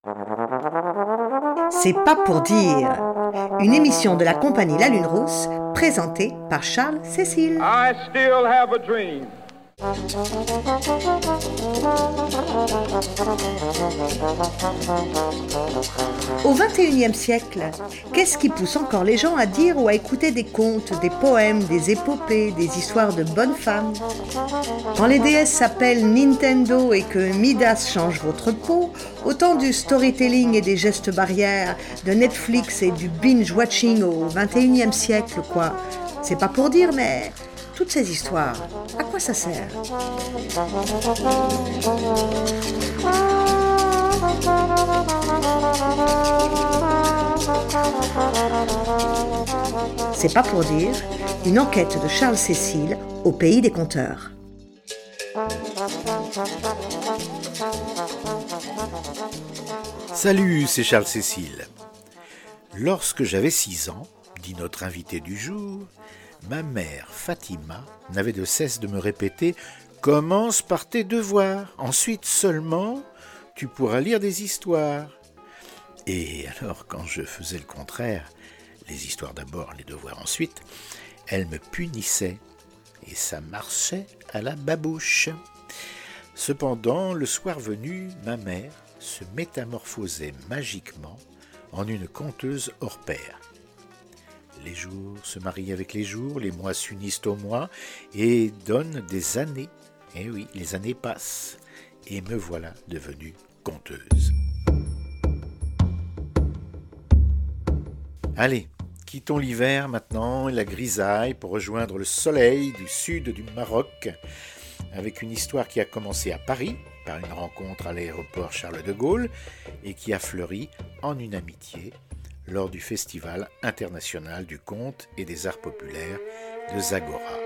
C'est pas pour dire. Une émission de la compagnie La Lune Rousse, présentée par Charles Cécile. I still have a dream. Au XXIe siècle, qu'est-ce qui pousse encore les gens à dire ou à écouter des contes, des poèmes, des épopées, des histoires de bonnes femmes? Quand les déesses s'appellent Nintendo et que Midas change votre peau, autant du storytelling et des gestes barrières, de Netflix et du binge-watching au XXIe siècle, quoi. C'est pas pour dire, mais toutes ces histoires, à quoi ça sert? C'est pas pour dire, une enquête de Charles Cécile au pays des conteurs. Salut, c'est Charles Cécile. Lorsque j'avais 6 ans, dit notre invité du jour, ma mère Fatima n'avait de cesse de me répéter « Commence par tes devoirs, ensuite seulement tu pourras lire des histoires. » Et alors quand je faisais le contraire, les histoires d'abord, les devoirs ensuite, elle me punissait et ça marchait à la babouche. Cependant, le soir venu, ma mère se métamorphosait magiquement en une conteuse hors pair. Les jours se marient avec les jours, les mois s'unissent aux mois et donnent des années. Eh oui, les années passent et me voilà devenue conteuse. Allez, quittons l'hiver maintenant et la grisaille pour rejoindre le soleil du sud du Maroc avec une histoire qui a commencé à Paris par une rencontre à l'aéroport Charles de Gaulle et qui a fleuri en une amitié lors du Festival international du conte et des arts populaires de Zagora.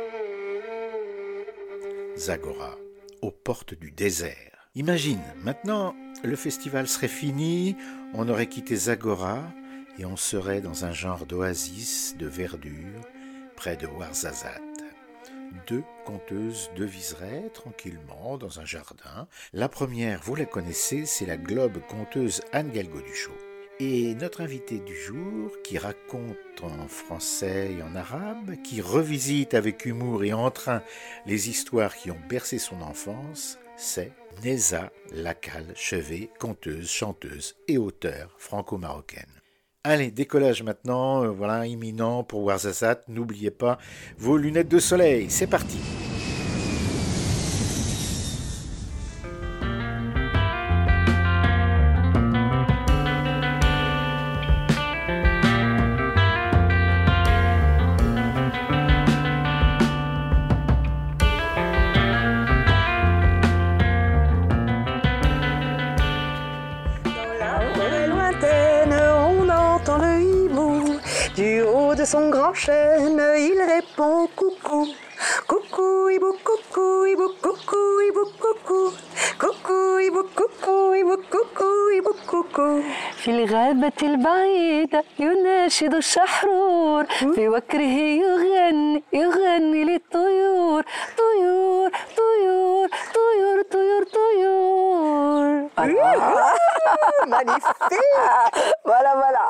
Zagora, aux portes du désert. Imagine, maintenant, le festival serait fini, on aurait quitté Zagora et on serait dans un genre d'oasis de verdure près de Ouarzazate. 2 conteuses deviseraient tranquillement dans un jardin. La première, vous la connaissez, c'est la globe conteuse Anne Galgoduchot. Et notre invité du jour, qui raconte en français et en arabe, qui revisite avec humour et entrain les histoires qui ont bercé son enfance, c'est Neza Lacal-Chevet, conteuse, chanteuse et auteure franco-marocaine. Allez, décollage maintenant, voilà, imminent pour Ouarzazate. N'oubliez pas vos lunettes de soleil, c'est parti. Son grand chêne, il répond coucou, coucou, hibou, coucou, hibou, coucou, hibou, coucou, coucou, hibou, coucou, hibou, coucou, hibou, coucou. في الغابة البعيدة يناشد الشحرور في وكره يغني للطيور طيور طيور طيور طيور طيور. Magnifique. Voilà.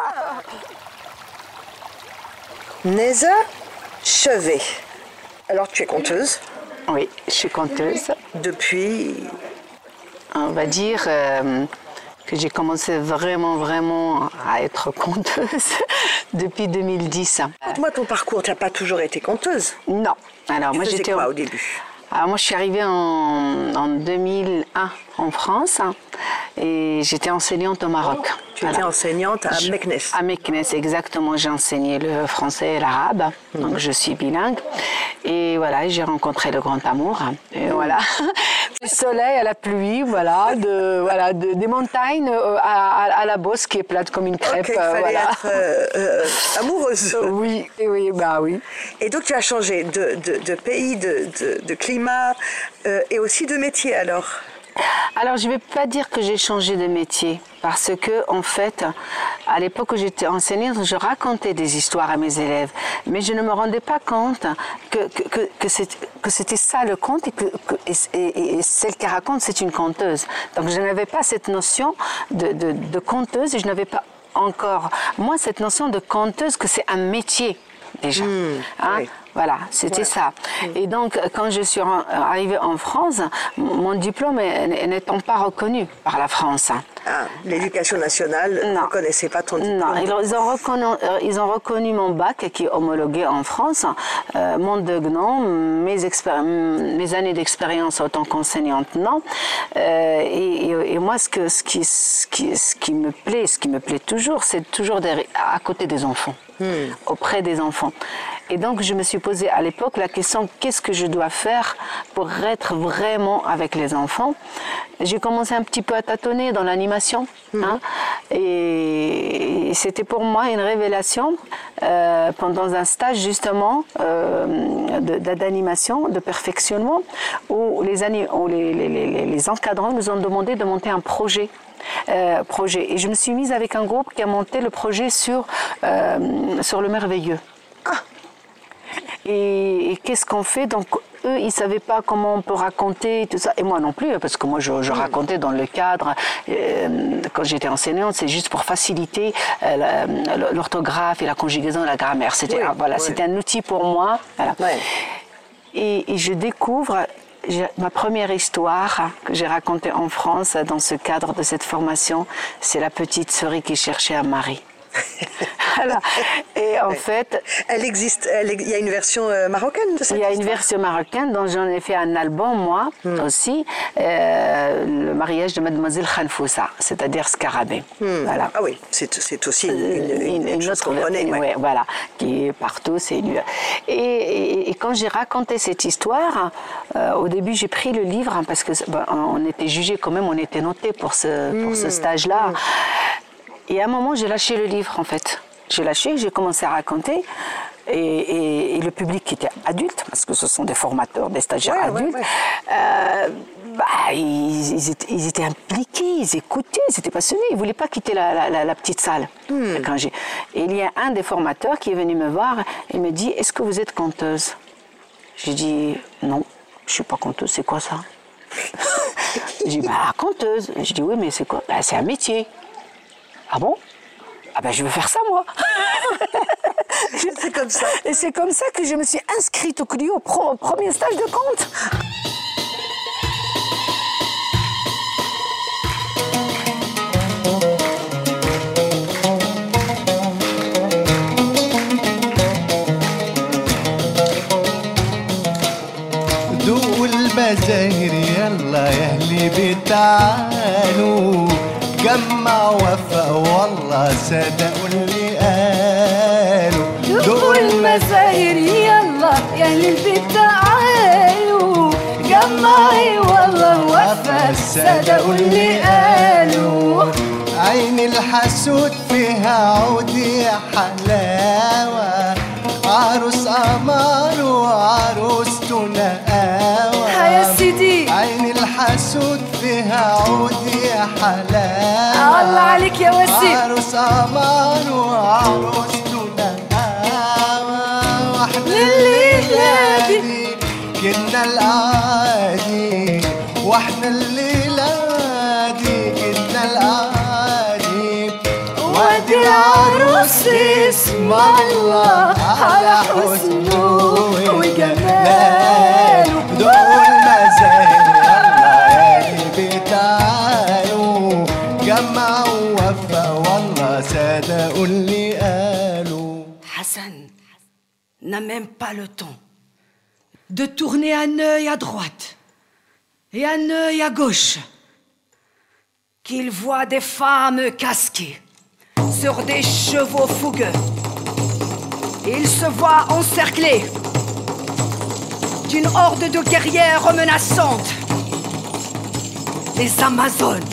Neza Chevet. Alors tu es conteuse? Oui, je suis conteuse. Depuis? On va dire que j'ai commencé vraiment à être conteuse depuis 2010. Raconte-moi ton parcours, tu n'as pas toujours été conteuse? Non. Alors, moi, j'étais quoi au début? Alors moi je suis arrivée en 2001 en France et j'étais enseignante au Maroc. Tu étais enseignante à Meknes? À Meknes, exactement. J'ai enseigné le français et l'arabe, donc je suis bilingue. Et voilà, j'ai rencontré le grand amour. Et voilà, du soleil à la pluie, des montagnes à la bosse qui est plate comme une crêpe. Il fallait être amoureuse. Oui. Et donc tu as changé de pays, de climat et aussi de métier alors? Alors, je ne vais pas dire que j'ai changé de métier, parce que, en fait, à l'époque où j'étais enseignante, je racontais des histoires à mes élèves, mais je ne me rendais pas compte que c'était ça le conte et celle qui raconte, c'est une conteuse. Donc, je n'avais pas cette notion de conteuse et je n'avais pas encore, moi, cette notion de conteuse, que c'est un métier. Déjà. Oui. Voilà, c'était ça. Et donc, quand je suis arrivée en France, mon diplôme n'étant pas reconnu par la France. Ah, l'éducation nationale ne reconnaissait pas ton diplôme. Non, ils ont reconnu mon bac qui est homologué en France, mon degré, mes années d'expérience en tant qu'enseignante, non. Et moi, ce qui me plaît toujours, c'est toujours à côté des enfants, auprès des enfants. Et donc, je me suis posé à l'époque la question, qu'est-ce que je dois faire pour être vraiment avec les enfants? J'ai commencé un petit peu à tâtonner dans l'animation. Et c'était pour moi une révélation pendant un stage justement d'animation, de perfectionnement, où les encadrants nous ont demandé de monter un projet. Et je me suis mise avec un groupe qui a monté le projet sur le merveilleux. Et qu'est-ce qu'on fait? Donc, eux, ils ne savaient pas comment on peut raconter tout ça. Et moi non plus, parce que moi, je racontais dans le cadre, quand j'étais enseignante, c'est juste pour faciliter l'orthographe et la conjugaison et la grammaire. C'était c'était un outil pour moi. Voilà. Et je découvre ma première histoire que j'ai racontée en France dans ce cadre de cette formation, c'est la petite souris qui cherchait un mari. Voilà. Et en fait, elle existe. Il y a une version marocaine de cette histoire. Il y a une version marocaine dont j'en ai fait un album moi aussi, le mariage de Mademoiselle Khanfoussa, c'est-à-dire Scarabée. Voilà. Ah oui, c'est aussi une chose qu'on connaît. Ouais, voilà, qui est partout. Et quand j'ai raconté cette histoire, au début j'ai pris le livre parce que on était jugés quand même, on était notés pour ce stage-là. Et à un moment, j'ai lâché le livre, en fait. J'ai commencé à raconter. Et le public qui était adulte, parce que ce sont des formateurs, des stagiaires adultes, ils étaient impliqués, ils écoutaient, ils étaient passionnés. Ils ne voulaient pas quitter la petite salle. Et il y a un des formateurs qui est venu me voir et me dit « Est-ce que vous êtes conteuse ?» J'ai dit « Non, je ne suis pas conteuse, c'est quoi ça ?» J'ai dit « Conteuse ». Je dis « Oui, mais c'est quoi ?»« C'est un métier. » Ah bon? Ah ben je veux faire ça moi. C'est comme ça. Et c'est comme ça que je me suis inscrite au Clio, au premier stage de conte. ذوقوا المزاهر يلا يا اهلي بتعالوا جمع وفا والله صدقوا اللي قالوا ذوقوا المزاهر يلا يا اهل البيت تعالوا جمعي والله وفا صدقوا اللي قالوا عين الحسود فيها عود يا حلاوة عروس قمر وعروسته نقاوة يا سيدي عين الحسود فيها عود يا حلاوة الله عليك يا وسيم عروس قمر وعروسته نقاوة واحنا الليلة دي كنا القعادي واحنا الليلة دي كنا القعادي وادي العروس اسم الله على حسنه وجماله دول المزاهر يلا يا بتاعوا جمعوا وفا والله صدقوا اللي قالوا. Hassan n'a même pas le temps de tourner un œil à droite et un œil à gauche, qu'il voit des femmes casquées sur des chevaux fougueux. Il se voit encerclé d'une horde de guerrières menaçantes, les Amazones.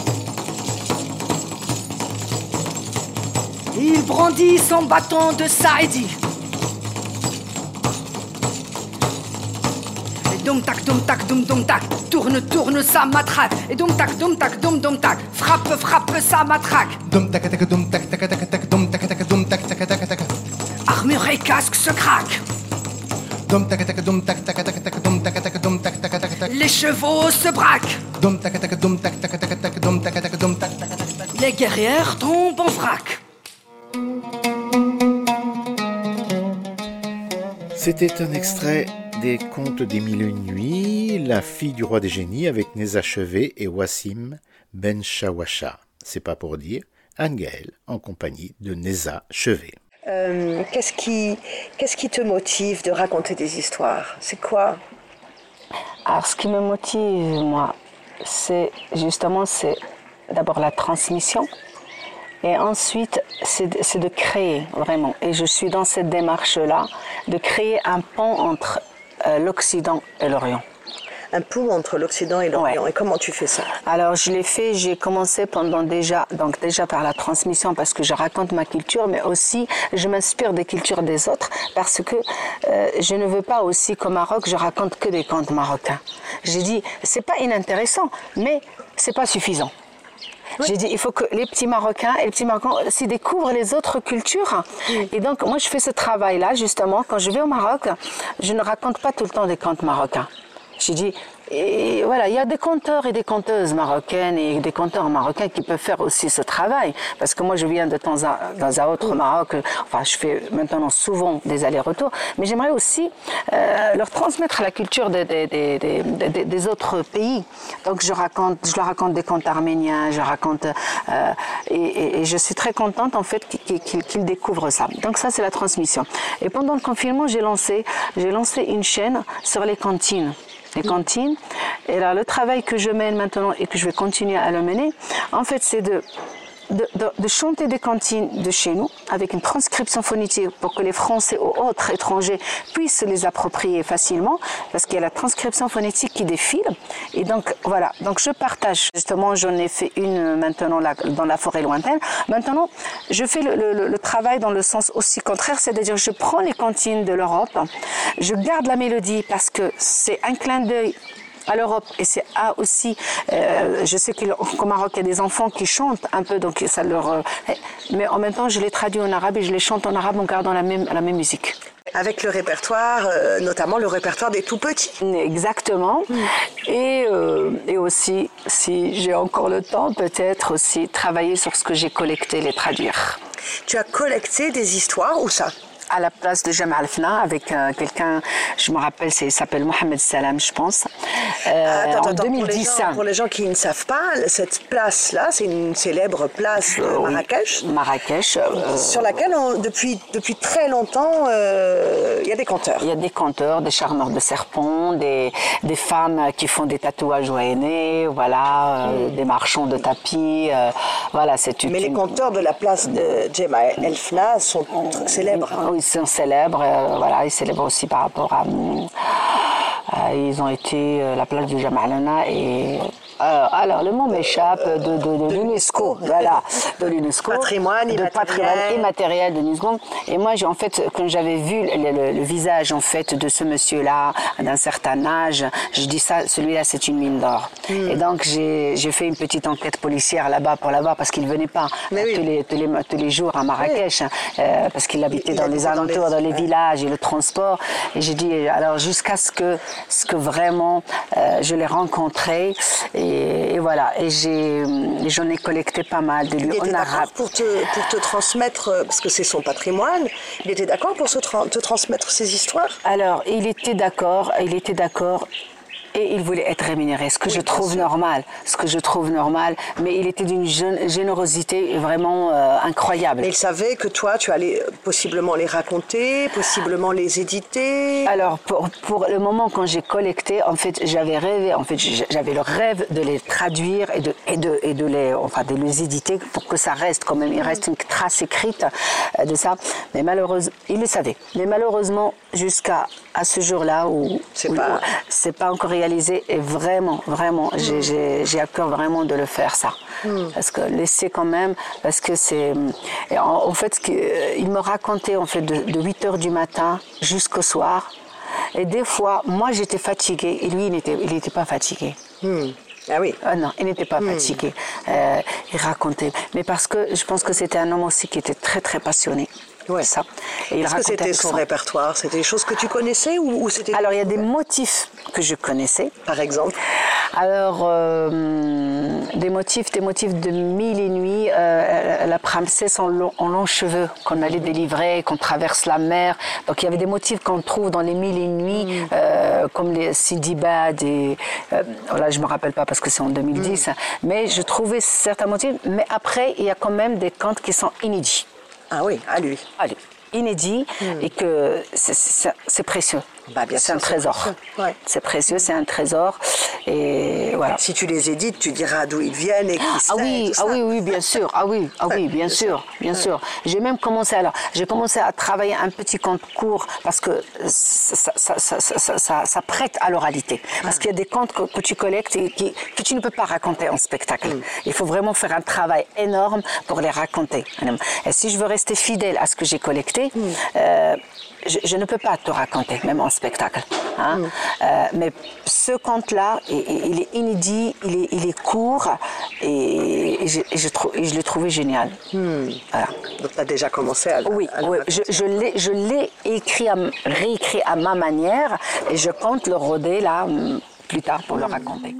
Il brandit son bâton de Saïdi. dom tac, dom tac, dom tac. Tourne, tourne, ça matraque. Et dom tac, dom tac. Frappe, frappe, ça matraque. Dum tac tac dum tac tac tac tac dum tac tac dum tac tac tac tac. Armure et casque se craquent. Dum tac tac dum tac tac tac tac dum tac tac dum tac tac tac tac. Les chevaux se braquent. Dum tac tac dum tac tac tac tac dum tac tac dum tac tac tac. Les guerrières tombent en vrac. C'était un extrait des Contes des Mille et une Nuits, La fille du roi des génies avec Neza Chevet et Wassim Ben Chawacha. C'est pas pour dire, Anne Gaëlle en compagnie de Neza Chevet. Qu'est-ce qui te motive de raconter des histoires? C'est quoi? Alors, ce qui me motive, moi, c'est d'abord la transmission. Et ensuite, c'est de créer, vraiment. Et je suis dans cette démarche-là, de créer un pont entre l'Occident et l'Orient. Un pont entre l'Occident et l'Orient. Ouais. Et comment tu fais ça? Alors, je l'ai fait, j'ai commencé déjà par la transmission, parce que je raconte ma culture, mais aussi, je m'inspire des cultures des autres, parce que je ne veux pas aussi qu'au Maroc, je raconte que des contes marocains. J'ai dit, c'est pas inintéressant, mais c'est pas suffisant. Oui. J'ai dit, il faut que les petits Marocains s'y découvrent les autres cultures. Oui. Et donc, moi, je fais ce travail-là, justement. Quand je vais au Maroc, je ne raconte pas tout le temps des contes marocains. J'ai dit, et voilà, il y a des conteurs et des conteuses marocaines et des conteurs marocains qui peuvent faire aussi ce travail. Parce que moi, je viens de temps à autre au Maroc. Enfin, je fais maintenant souvent des allers-retours. Mais j'aimerais aussi leur transmettre la culture des autres pays. Donc, je leur raconte des contes arméniens, et je suis très contente, en fait, qu'ils découvrent ça. Donc, ça, c'est la transmission. Et pendant le confinement, j'ai lancé une chaîne sur les cantines. Et là, le travail que je mène maintenant et que je vais continuer à le mener, en fait, c'est de chanter des cantines de chez nous avec une transcription phonétique pour que les Français ou autres étrangers puissent se les approprier facilement, parce qu'il y a la transcription phonétique qui défile. Et donc, voilà. Donc, je partage. Justement, j'en ai fait une maintenant dans la forêt lointaine. Maintenant, je fais le travail dans le sens aussi contraire, c'est-à-dire je prends les cantines de l'Europe, je garde la mélodie parce que c'est un clin d'œil à l'Europe, et c'est aussi, je sais qu'au Maroc, il y a des enfants qui chantent un peu, donc ça leur... mais en même temps, je les traduis en arabe et je les chante en arabe en gardant la même musique. Avec le répertoire, notamment le répertoire des tout-petits. Exactement. Et aussi, si j'ai encore le temps, peut-être aussi travailler sur ce que j'ai collecté, les traduire. Tu as collecté des histoires, où ça? À la place de Jamal Fna, avec quelqu'un, je me rappelle, il s'appelle Mohamed Salam, je pense. En 2010. Pour les gens qui ne savent pas, cette place-là, c'est une célèbre place de Marrakech. Oui, Marrakech. Sur laquelle, depuis très longtemps, il y a des conteurs. Il y a des conteurs, des charmeurs de serpents, des femmes qui font des tatouages au henné, voilà, des marchands de tapis. Voilà, Mais les conteurs de la place de Jamal El Fna sont célèbres. Ils sont célèbres, voilà, ils célèbrent aussi par rapport à... ils ont été la place de Jamalana et... alors, le mot m'échappe de l'UNESCO, voilà, de l'UNESCO. Patrimoine immatériel de l'UNESCO. Et moi, en fait, quand j'avais vu le visage, en fait, de ce monsieur-là, d'un certain âge, je dis ça, celui-là, c'est une mine d'or. Et donc, j'ai fait une petite enquête policière là-bas pour l'avoir, parce qu'il ne venait pas tous les jours à Marrakech, parce qu'il habitait dans les alentours, dans les villages et le transport. Et j'ai dit, alors, jusqu'à ce que vraiment je l'ai rencontré. Et voilà, et j'en ai collecté pas mal de lui en arabe. Pour te transmettre, parce que c'est son patrimoine, il était d'accord pour te transmettre ses histoires? Alors, il était d'accord. Et il voulait être rémunéré, ce que je trouve normal, mais il était d'une générosité vraiment incroyable. Mais il savait que toi, tu allais possiblement les raconter, possiblement les éditer. Alors, pour le moment, quand j'ai collecté, en fait, j'avais le rêve de les traduire et de les éditer pour que ça reste quand même, il reste une trace écrite de ça. Mais malheureusement, il le savait. Mais malheureusement, jusqu'à ce jour-là où c'est pas encore réalisé, et vraiment, j'ai à cœur vraiment de le faire, ça. Parce que laisser quand même, parce que c'est... En fait, il me racontait en fait de 8h du matin jusqu'au soir, Et des fois, moi j'étais fatiguée et lui il n'était pas fatigué. Ah oui. Non, il n'était pas fatigué. Il racontait. Mais parce que je pense que c'était un homme aussi qui était très très passionné. Ouais. Ça. Et Est-ce que c'était son répertoire? C'était des choses que tu connaissais ou c'était... Alors, il y a des motifs que je connaissais. Par exemple? Alors, des motifs de Mille et Nuits, la princesse en longs cheveux, qu'on allait délivrer, qu'on traverse la mer. Donc, il y avait des motifs qu'on trouve dans les Mille et Nuits, comme les Sindibad et... là, je ne me rappelle pas parce que c'est en 2010. Mais je trouvais certains motifs. Mais après, il y a quand même des contes qui sont inédits. Ah oui, à lui. Inédit et que c'est précieux. Bah, bien c'est sûr, un trésor. Ouais. C'est précieux, c'est un trésor. Et voilà. Si tu les édites, tu diras d'où ils viennent et qui c'est. Oui, bien sûr. Bien sûr. J'ai même commencé à travailler un petit conte court parce que ça prête à l'oralité. Parce qu'il y a des contes que tu collectes et que tu ne peux pas raconter en spectacle. Il faut vraiment faire un travail énorme pour les raconter. Et si je veux rester fidèle à ce que j'ai collecté, je ne peux pas te raconter, même en spectacle. Hein. Mais ce conte-là, il est inédit, il est court et je l'ai trouvé génial. Voilà. Donc tu as déjà commencé à Oui, je l'ai réécrit à ma manière et je compte le roder là plus tard pour le raconter.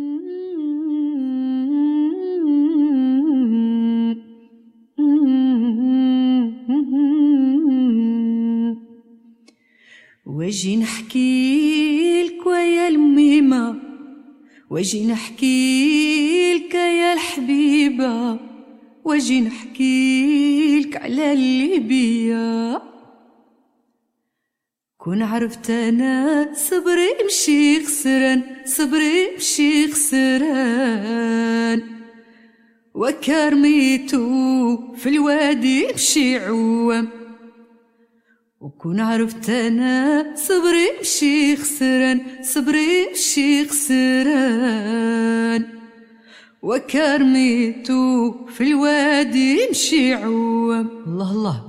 واجي نحكي لك ويا الميمة واجي نحكي لك يا الحبيبة واجي نحكي لك على اللي بيا كون عرفت انا صبري مشي خسران وكرميتو في الوادي مشي عوام وكون عرفت انا صبري مشي خسران وكرميتو في الوادي مشي عوام الله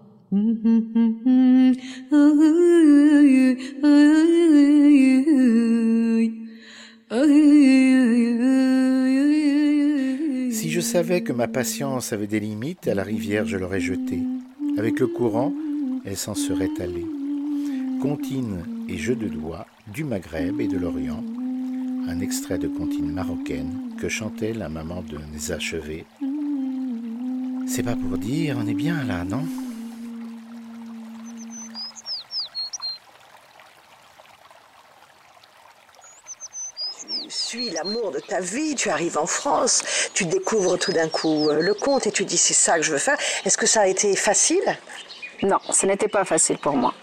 Si je savais que ma patience avait des limites, à la rivière je l'aurais jetée. Avec le courant, elle s'en serait allée. Comptine et jeux de doigts du Maghreb et de l'Orient, un extrait de comptine marocaine que chantait la maman de Nézachevé. C'est pas pour dire, on est bien là, non ? Tu suis l'amour de ta vie, tu arrives en France, tu découvres tout d'un coup le conte et tu dis c'est ça que je veux faire. Est-ce que ça a été facile ? Non, ce n'était pas facile pour moi.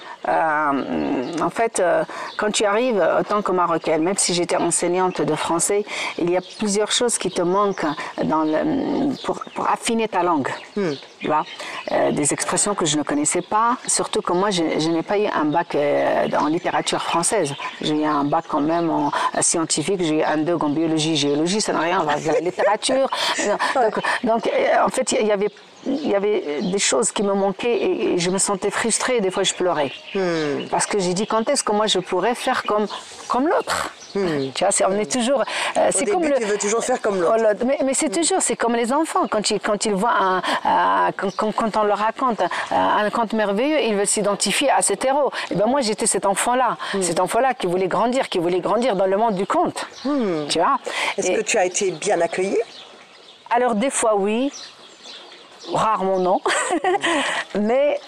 En fait, quand tu arrives en tant que Marocaine, même si j'étais enseignante de français, il y a plusieurs choses qui te manquent pour affiner ta langue. Tu vois, des expressions que je ne connaissais pas, surtout que moi, je n'ai pas eu un bac en littérature française. J'ai eu un bac quand même en scientifique, j'ai eu un 2 en biologie, géologie, ça n'a rien à voir avec la littérature. Donc, en fait, il y avait des choses qui me manquaient et je me sentais frustrée. Des fois, je pleurais. Parce que j'ai dit, quand est-ce que moi, je pourrais faire comme l'autre ? Tu vois, on est toujours... c'est comme tu veux toujours faire comme l'autre. Mais c'est toujours, c'est comme les enfants. Quand ils voient quand on leur raconte un conte merveilleux, ils veulent s'identifier à cet héros. Et ben moi, j'étais cet enfant-là. Cet enfant-là qui voulait grandir dans le monde du conte. Tu vois. Est-ce que tu as été bien accueillie ? Alors, des fois, oui. Rarement non, mais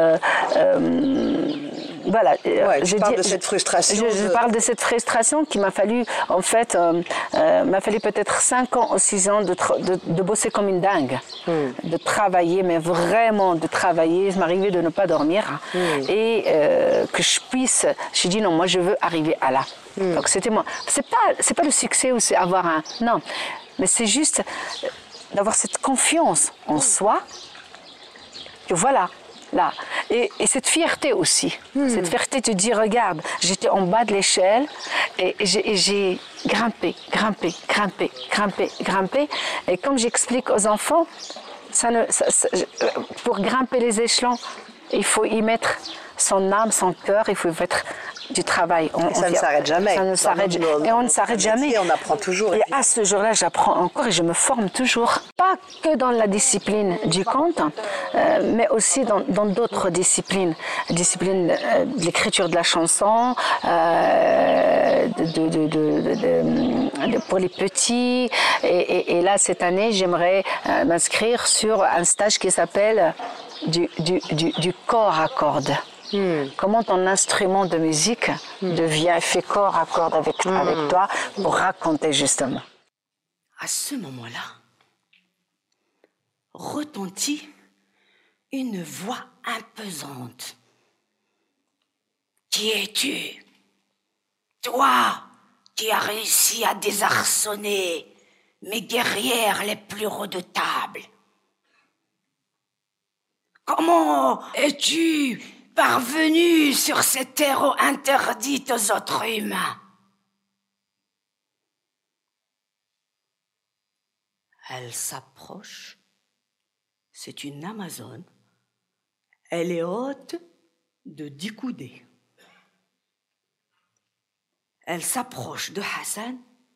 voilà. Je parle de cette frustration. Je parle de cette frustration qui m'a fallu, en fait, m'a fallu peut-être 5 ans ou 6 ans de bosser comme une dingue, de travailler, mais vraiment de travailler. Il m'arrivait de ne pas dormir et que je puisse. Je dis non, moi je veux arriver à là. Donc c'était moi. C'est pas le succès ou c'est avoir un non, mais c'est juste d'avoir cette confiance en soi, que voilà, là. Et cette fierté aussi. Cette fierté de dire, regarde, j'étais en bas de l'échelle et j'ai grimpé. Et comme j'explique aux enfants, pour grimper les échelons, il faut y mettre son âme, son cœur, il faut être du travail. Ça ne s'arrête jamais. Ça ne s'arrête jamais. Et on ne s'arrête jamais. On apprend toujours. Et à ce jour-là, j'apprends encore et je me forme toujours. Pas que dans la discipline du conte, mais aussi dans d'autres disciplines. Discipline de l'écriture de la chanson, pour les petits. Et là, cette année, j'aimerais m'inscrire sur un stage qui s'appelle du corps à cordes. Comment ton instrument de musique fait corps à cordes avec toi pour raconter justement. À ce moment-là, retentit une voix imposante. Qui es-tu? Toi qui as réussi à désarçonner mes guerrières les plus redoutables. Comment es-tu parvenu sur ces terres interdites aux autres humains? Elle s'approche. C'est une Amazone. Elle est haute de 10 coudées. Elle s'approche de Hassan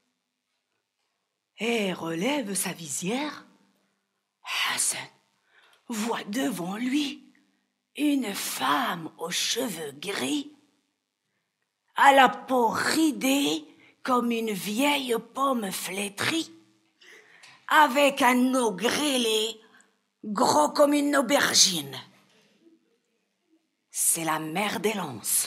et relève sa visière. Hassan voit devant lui une femme aux cheveux gris, à la peau ridée comme une vieille pomme flétrie, avec un nez grêlé, gros comme une aubergine. C'est la mère des lances.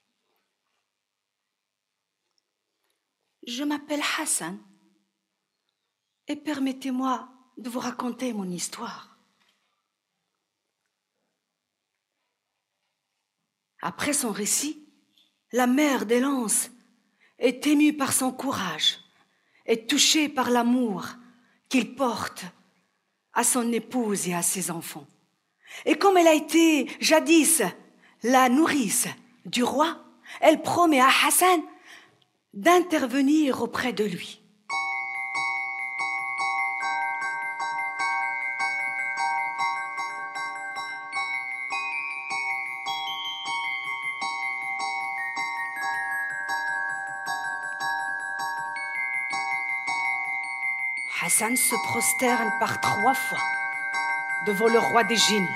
Je m'appelle Hassan et permettez-moi de vous raconter mon histoire. Après son récit, la mère des lances est émue par son courage et touchée par l'amour qu'il porte à son épouse et à ses enfants. Et comme elle a été jadis la nourrice du roi, elle promet à Hassan d'intervenir auprès de lui. Hassan se prosterne par 3 fois devant le roi des génies.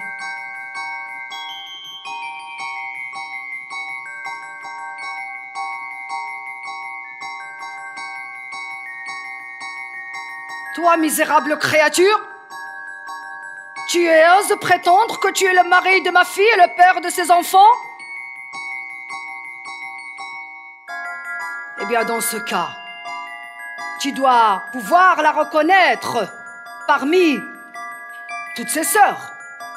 Toi, misérable créature, tu oses prétendre que tu es le mari de ma fille et le père de ses enfants? Eh bien, dans ce cas, tu dois pouvoir la reconnaître parmi toutes ses sœurs.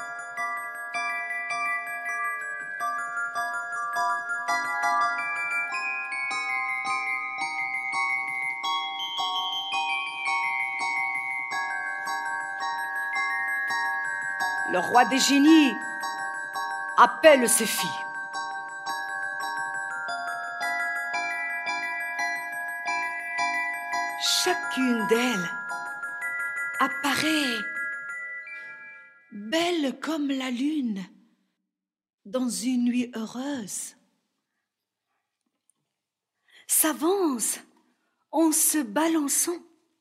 Le roi des génies appelle ses filles. Chacune d'elles apparaît belle comme la lune dans une nuit heureuse. S'avance en se balançant.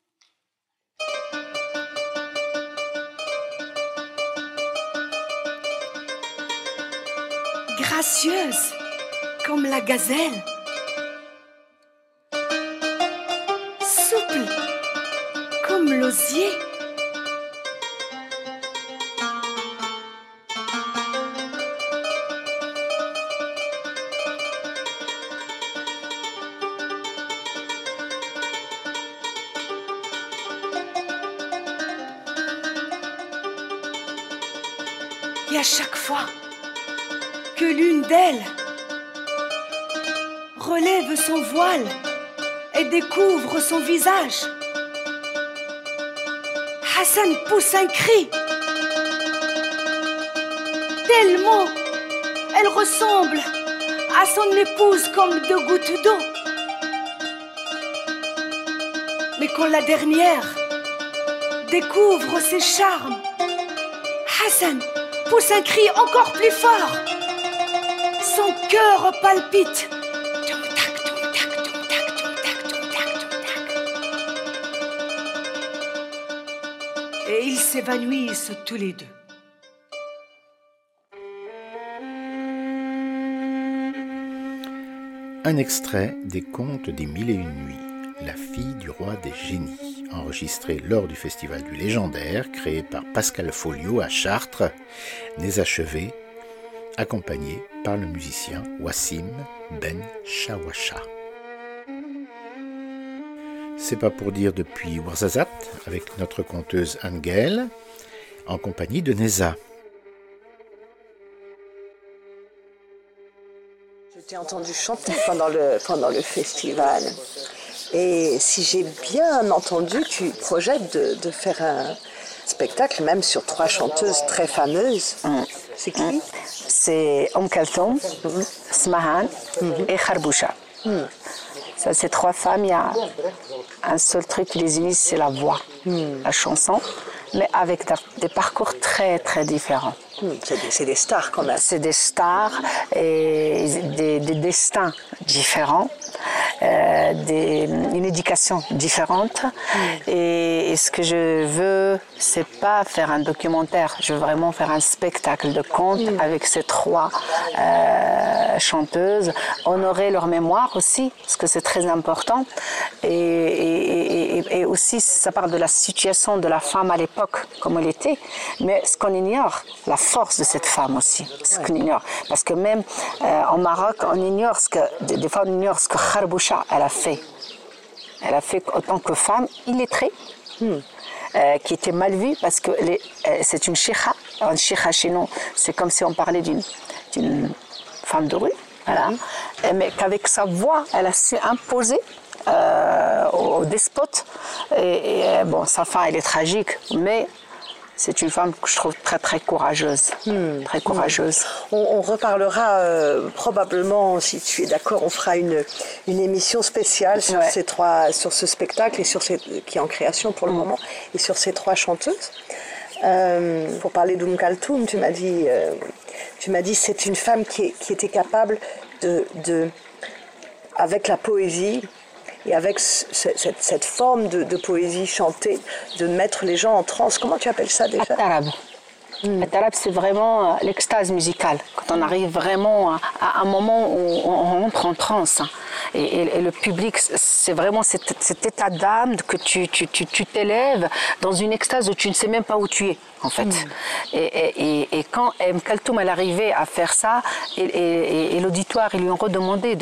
Gracieuse comme la gazelle. Souple comme l'osier. Et à chaque fois que l'une d'elles relève son voile et découvre son visage, Hassan pousse un cri. Tellement elle ressemble à son épouse comme 2 gouttes d'eau. Mais quand la dernière découvre ses charmes, Hassan pousse un cri encore plus fort. son cœur palpite. Et ils s'évanouissent tous les deux. Un extrait des Contes des Mille et une Nuits, La fille du roi des génies, enregistré lors du festival du légendaire créé par Pascal Folliot à Chartres, Nézachevé, accompagné par le musicien Wassim Ben Chawacha. C'est pas pour dire depuis Ouarzazate avec notre conteuse Anne-Gaëlle, en compagnie de Neza. Je t'ai entendu chanter pendant le festival. Et si j'ai bien entendu, tu projettes de faire un spectacle même sur 3 chanteuses très fameuses. C'est qui? C'est Kaltoum, Smahan et Kharboucha. Ça, c'est 3 femmes. Il y a un seul truc qui les unit, c'est la voix, la chanson, mais avec des parcours très, très différents. C'est des stars quand même. C'est des stars et des destins différents, une éducation différente. Et ce que je veux, c'est pas faire un documentaire. Je veux vraiment faire un spectacle de contes avec ces 3 chanteuses, honorer leur mémoire aussi, parce que c'est très important. Et aussi, ça parle de la situation de la femme à l'époque, comme elle était. Mais ce qu'on ignore, la force de cette femme aussi, ce qu'on ignore. Parce que même en Maroc, on ignore des fois on ignore ce que Kharboucha elle a fait. Elle a fait en tant que femme illettrée, qui était mal vue parce que c'est une chikha. Une chikha chez nous, c'est comme si on parlait d'une femme de rue, voilà. Mais qu'avec sa voix, elle a su imposer au despote. Et bon, sa fin, elle est tragique, mais c'est une femme que je trouve très très courageuse, très courageuse. On reparlera probablement, si tu es d'accord, on fera une émission spéciale sur sur ce spectacle et qui est en création pour le moment, et sur ces 3 chanteuses. Pour parler Kaltoum, tu m'as dit c'est une femme qui était capable de avec la poésie. Et avec cette forme de poésie chantée, de mettre les gens en transe. Comment tu appelles ça déjà? At-tarab. At-tarab, c'est vraiment l'extase musicale. Quand on arrive vraiment à un moment où on entre en transe. Et le public, c'est vraiment cet état d'âme que tu t'élèves dans une extase où tu ne sais même pas où tu es, en fait. Et quand Kaltoum elle arrivait à faire ça, et l'auditoire, ils lui ont redemandé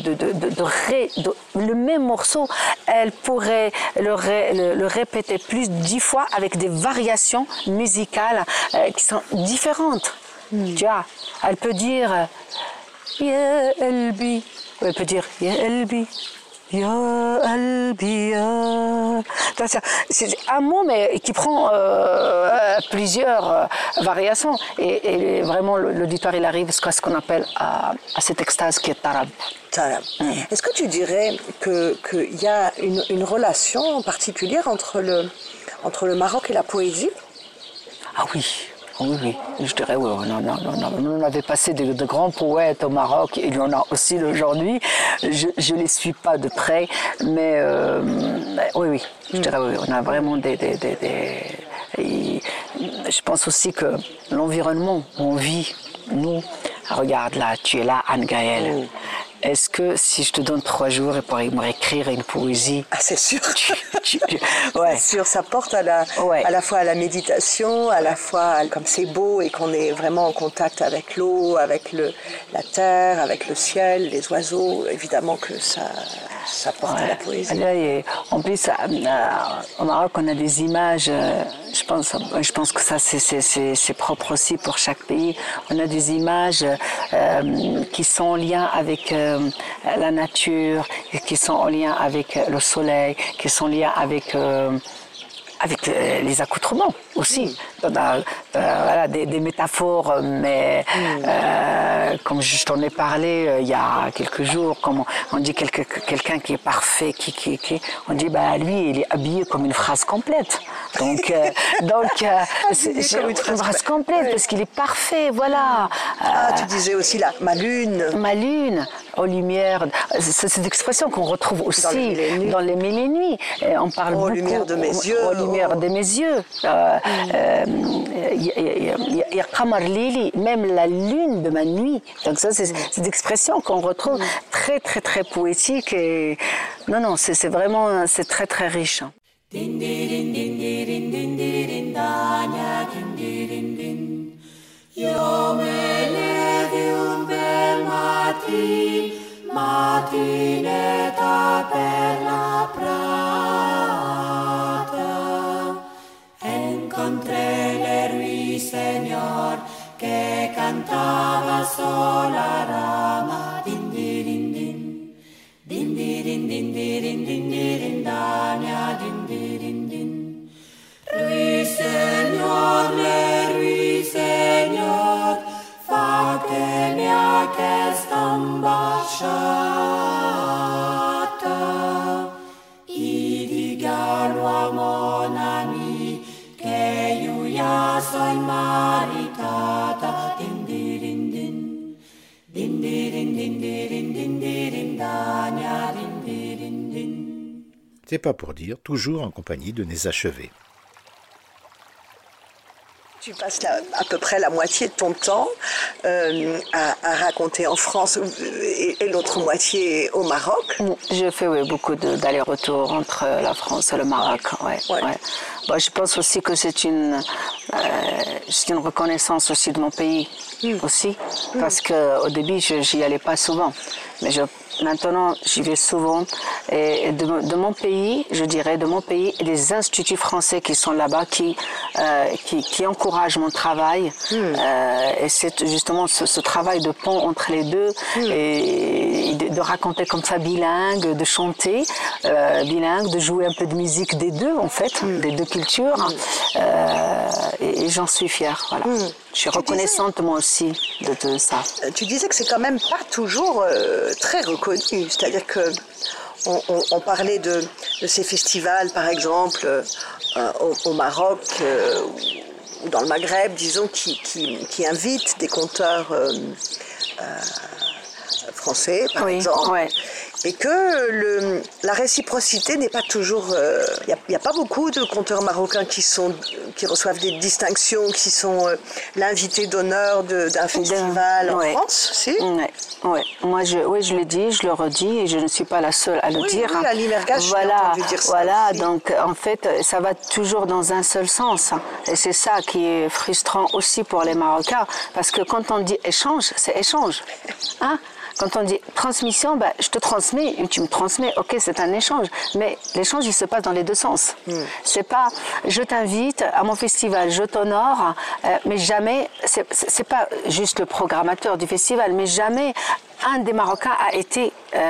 le même morceau, elle pourrait le répéter plus de 10 fois avec des variations musicales qui sont différentes. Tu vois, elle peut dire Ya Albi. Elle peut dire Ya Albi, Ya Albi, Ya. C'est un mot mais qui prend plusieurs variations et vraiment l'auditoire il arrive à ce qu'on appelle à cette extase qui est tarab. Est-ce que tu dirais qu'il y a une relation particulière entre le Maroc et la poésie? Ah oui. Oui, je dirais oui. On avait passé de grands poètes au Maroc, il y en a aussi aujourd'hui. Je ne les suis pas de près, mais oui, je dirais oui. On a vraiment je pense aussi que l'environnement où on vit, nous, regarde là, tu es là, Anne-Gaëlle. Est-ce que si je te donne 3 jours et pour m'écrire une poésie... Ah, c'est sûr. Ouais. C'est sûr, ça porte à la fois à la méditation, à la fois, comme c'est beau et qu'on est vraiment en contact avec l'eau, avec la terre, avec le ciel, les oiseaux, évidemment que ça porte à la poésie. Là, en plus, au Maroc, on a des images, je pense que ça c'est propre aussi pour chaque pays. On a des images qui sont en lien avec la nature, qui sont en lien avec le soleil, qui sont en lien avec les accoutrements aussi. voilà, des métaphores, mais comme je t'en ai parlé il y a quelques jours, comme on dit quelqu'un qui est parfait, on dit lui il est habillé comme une phrase complète. Donc c'est une phrase complète parce qu'il est parfait, voilà. Tu disais aussi là, ma lune. Ma lune, aux lumières. C'est cette expression qu'on retrouve aussi dans les mille et nuits. On parle beaucoup. Aux lumières de mes yeux. Aux lumières de mes yeux. Il y a Qamar Lili, même la lune de ma nuit. Donc ça, c'est des expressions qu'on retrouve très, très, très poétiques. Et non, c'est vraiment, c'est très, très riche. Matinetta per la prata, encontré le ruiseñor que cantaba sola rama, din din din din din din din din din din dania din din din. Ruiseñor, le ruiseñor, fatemi aquesta ambasciata, i digalo a mon ami che io ja sono maritata, din din din din din din din din din dania din din din. C'est pas pour dire, toujours en compagnie de Nézachevé. Tu passes à peu près la moitié de ton temps à raconter en France et l'autre moitié au Maroc. Je fais beaucoup d'allers-retours entre la France et le Maroc. Ouais. Bon, je pense aussi que c'est une reconnaissance aussi de mon pays aussi, parce qu'au début j'y allais pas souvent, mais maintenant j'y vais souvent et de mon pays, je dirais de mon pays et des instituts français qui sont là-bas qui encouragent mon travail et c'est justement ce travail de pont entre les deux et de raconter comme ça bilingue, de chanter bilingue, de jouer un peu de musique des deux en fait, des deux cultures et j'en suis fière, voilà. Je suis reconnaissante moi aussi de ça. Tu disais que c'est quand même pas toujours très reconnu, c'est-à-dire que on parlait de ces festivals par exemple au Maroc ou dans le Maghreb, disons, qui invitent des conteurs français par exemple. Ouais. Et que la réciprocité n'est pas toujours... Il n'y a pas beaucoup de conteurs marocains qui reçoivent des distinctions, qui sont l'invité d'honneur d'un festival en France, si? Oui, moi je l'ai dit, je le redis et je ne suis pas la seule à le dire. Oui, à l'Imergage, voilà, j'ai entendu dire ça. Voilà, aussi. donc en fait, ça va toujours dans un seul sens. Et c'est ça qui est frustrant aussi pour les Marocains. Parce que quand on dit échange, c'est échange. Hein? Quand on dit transmission, je te transmets, tu me transmets, ok, c'est un échange. Mais l'échange, il se passe dans les deux sens. C'est pas, je t'invite à mon festival, je t'honore, mais jamais, c'est pas juste le programmateur du festival, mais jamais un des Marocains a été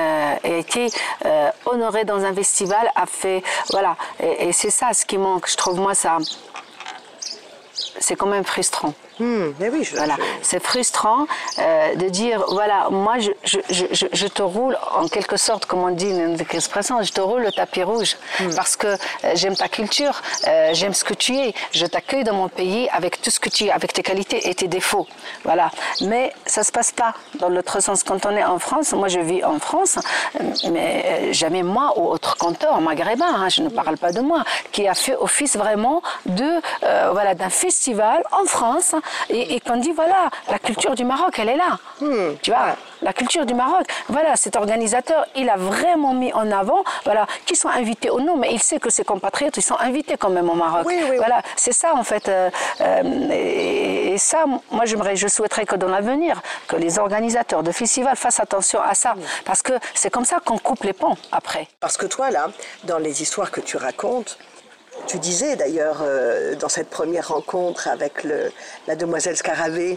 honoré dans un festival, a fait, voilà. Et c'est ça ce qui manque, je trouve, moi, ça, c'est quand même frustrant. Mais oui, voilà. C'est frustrant de dire, voilà, moi je te roule en quelque sorte, comme on dit une expression, je te roule le tapis rouge parce que j'aime ta culture, j'aime ce que tu es, je t'accueille dans mon pays avec tout ce que tu es, avec tes qualités et tes défauts. Voilà. Mais ça se passe pas dans l'autre sens. Quand on est en France, moi je vis en France, mais jamais moi ou autre conteur maghrébin, je ne parle pas de moi, qui a fait office vraiment d'un festival en France. Et qu'on dit, voilà, la culture du Maroc, elle est là. Tu vois, la culture du Maroc, voilà, cet organisateur, il a vraiment mis en avant, voilà, qui sont invités ou non, mais il sait que ses compatriotes, ils sont invités quand même au Maroc. Oui. Voilà, c'est ça, en fait. Et ça, moi, je souhaiterais que dans l'avenir, que les organisateurs de festivals fassent attention à ça. Parce que c'est comme ça qu'on coupe les ponts, après. Parce que toi, là, dans les histoires que tu racontes, Tu disais d'ailleurs dans cette première rencontre avec la demoiselle Scaravé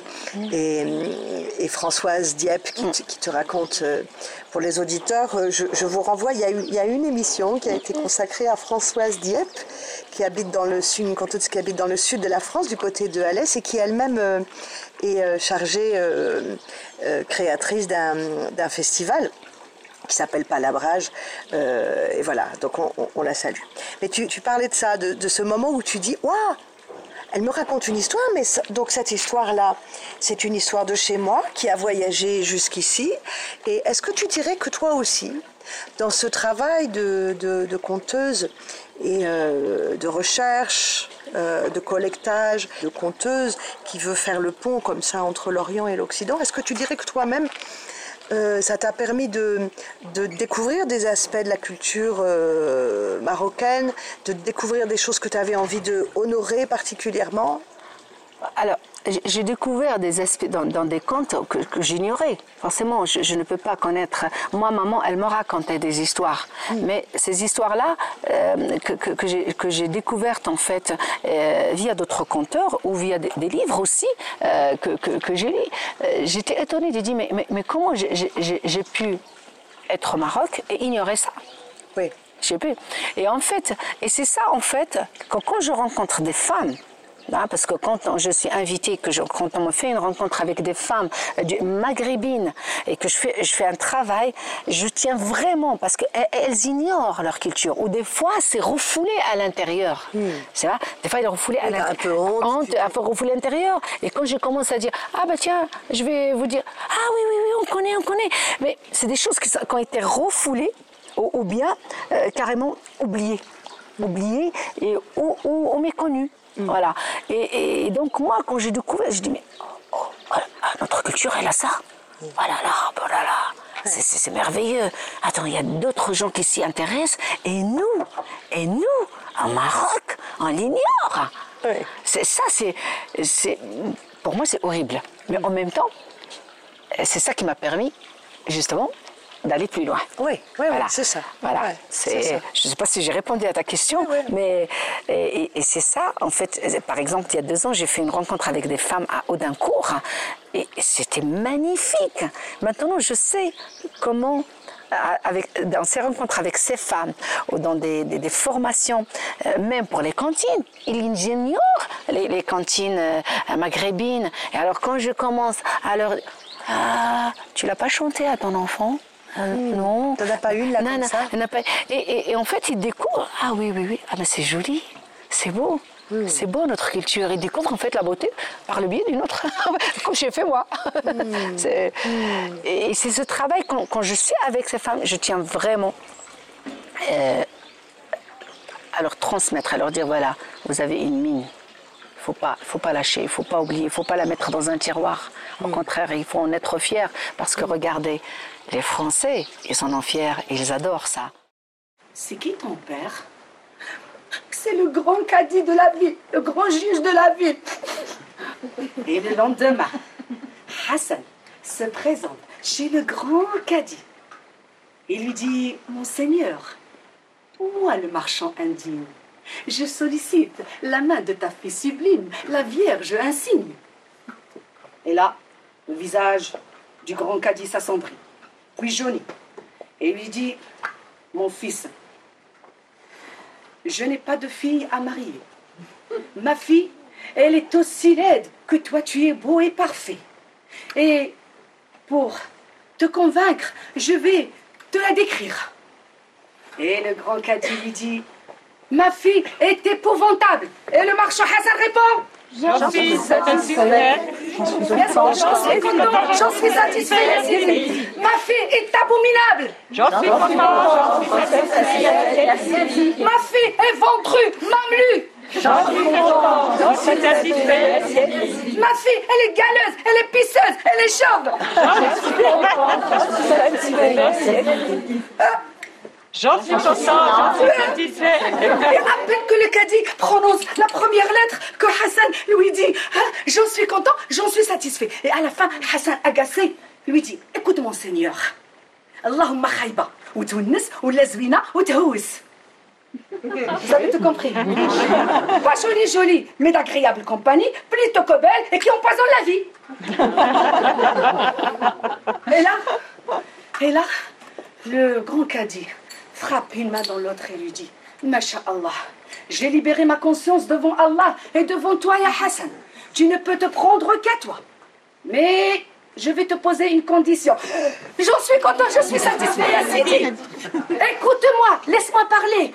et Françoise Dieppe qui te raconte pour les auditeurs, je vous renvoie, il y a une émission qui a été consacrée à Françoise Dieppe qui habite dans le sud, une conteuse qui habite dans le sud de la France du côté de Alès et qui elle-même est chargée créatrice d'un festival qui s'appelle Palabrage, et voilà, donc on la salue. Mais tu parlais de ça, de ce moment où tu dis, waouh, elle me raconte une histoire, mais donc cette histoire-là, c'est une histoire de chez moi, qui a voyagé jusqu'ici, et est-ce que tu dirais que toi aussi, dans ce travail de conteuse et de recherche, de collectage, de conteuse, qui veut faire le pont comme ça entre l'Orient et l'Occident, est-ce que tu dirais que toi-même, ça t'a permis de découvrir des aspects de la culture marocaine, de découvrir des choses que tu avais envie de honorer particulièrement? Alors, j'ai découvert des aspects dans des contes que j'ignorais. Forcément, je ne peux pas connaître. Moi, maman, elle me racontait des histoires. Mais ces histoires-là, que j'ai découvertes en fait via d'autres conteurs ou via des livres aussi que j'ai lus, j'étais étonnée. J'ai dit, mais comment j'ai pu être au Maroc et ignorer ça? Oui. J'ai pu. Et en fait, c'est ça en fait, quand je rencontre des femmes, parce que quand je suis invitée, quand on me fait une rencontre avec des femmes maghrébines et que je fais un travail, je tiens vraiment, parce qu'elles ignorent leur culture, ou des fois c'est refoulé à l'intérieur. C'est vrai, des fois il est refoulé à l'intérieur. Un peu refoulé à l'intérieur. Et quand je commence à dire, ah bah tiens, je vais vous dire, ah oui, on connaît. Mais c'est des choses qui ont été refoulées ou bien carrément oubliées et ou méconnues. Voilà. Et donc, moi, quand j'ai découvert, je dis, mais notre culture, elle a ça. Oh là là, c'est merveilleux. Attends, il y a d'autres gens qui s'y intéressent. Et nous, en Maroc, on l'ignore. Ouais. Pour moi, c'est horrible. Mais en même temps, c'est ça qui m'a permis, justement, d'aller plus loin. Oui, voilà. C'est ça. Voilà. Ouais, je ne sais pas si j'ai répondu à ta question, mais c'est ça. En fait, par exemple, il y a 2 ans, j'ai fait une rencontre avec des femmes à Audincourt et c'était magnifique. Maintenant, je sais comment, dans ces rencontres avec ces femmes ou dans des formations, même pour les cantines, ils ignorent les cantines maghrébines. Et alors, quand je commence à leur dire, ah, tu l'as pas chanté à ton enfant? Non. Tu n'en as pas une là comme ça? Et en fait, ils découvrent. Ah oui. Ah ben c'est joli, c'est beau. C'est beau notre culture. Ils découvrent en fait la beauté par le biais d'une autre, comme j'ai fait moi. Et c'est ce travail, quand je suis avec ces femmes, je tiens vraiment à leur transmettre, à leur dire, voilà, vous avez une mine. Il ne faut pas lâcher, il ne faut pas oublier, il ne faut pas la mettre dans un tiroir. Au contraire, il faut en être fier. Parce que regardez, les Français, ils en sont fiers, ils adorent ça. C'est qui ton père? C'est le grand cadi de la ville, le grand juge de la ville. Et le lendemain, Hassan se présente chez le grand cadi. Il lui dit, Monseigneur, moi le marchand indigne, je sollicite la main de ta fille sublime, la Vierge insigne. Et là, le visage du grand cadi s'assombrit, puis jaunit, et lui dit, mon fils, je n'ai pas de fille à marier. Ma fille, elle est aussi laide que toi, tu es beau et parfait. Et pour te convaincre, je vais te la décrire. Et le grand cadi lui dit, ma fille est épouvantable. Et le marchand Hassan répond, j'en suis satisfait. J'en suis satisfait. Ma fille est abominable. J'en suis content. Ma fille est ventrue, mamelue. J'en suis content. J'en suis satisfait. Ma fille, elle est galeuse, elle est pisseuse, elle est chauve. J'en suis content, j'en suis satisfait. Et à peine que le cadi prononce la première lettre, que Hassan lui dit j'en suis content, j'en suis satisfait. Et à la fin, Hassan, agacé, lui dit écoute mon Seigneur, Allahumma khayba, ou Tunis, ou Lazwina, ou Tahous. Vous avez tout compris. Pas jolie, mais d'agréable compagnie, plutôt que belle et qui empoisonne la vie. Et là, le grand cadi frappe une main dans l'autre et lui dit, Masha'Allah, j'ai libéré ma conscience devant Allah et devant toi, ya Hassan. Tu ne peux te prendre qu'à toi. Mais je vais te poser une condition. J'en suis content, je suis satisfait, ya Sidi. Écoute-moi, laisse-moi parler.